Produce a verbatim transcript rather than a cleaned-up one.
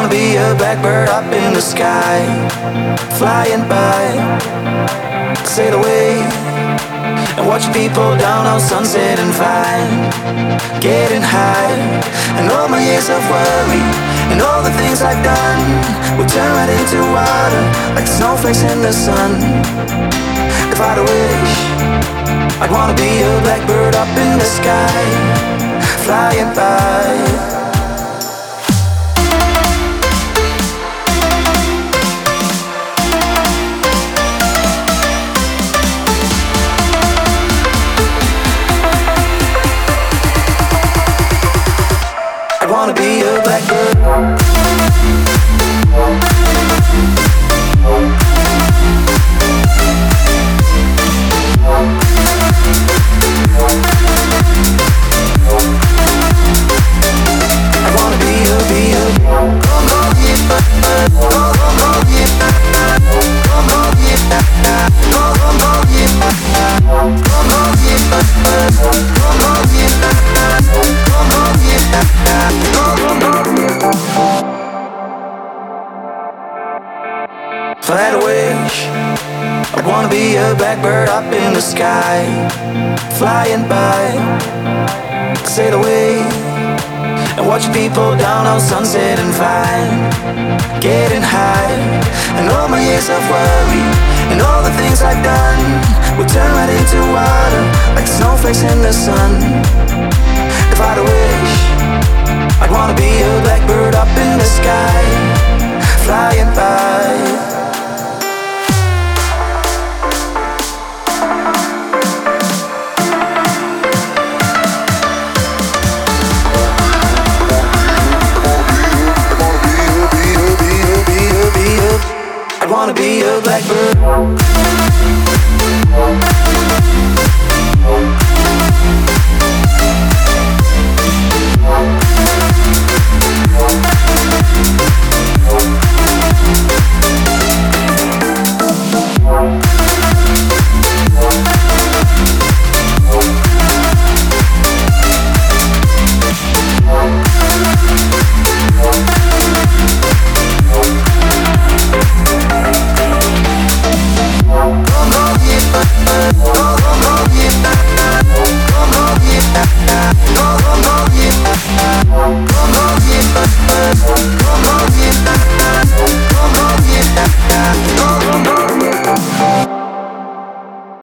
wanna be a blackbird up in the sky, flying by, sail away, and watch people down on sunset and find, getting high, and all my years of worry, and all the things I've done, will turn right into water, like snowflakes in the sun. If I had a wish, I'd wanna be a blackbird up in the sky, flying by. I wanna be a blackbird. I wanna be a, be a Come on, yeah, come on, yeah, come on, yeah, come on, yeah, come on, yeah, come on, yeah, come on, yeah. If I had a wish, I'd wanna be a blackbird up in the sky, flying by, sail away, and watch people down on sunset and find, getting high, and all my years of worry, and all the things I've done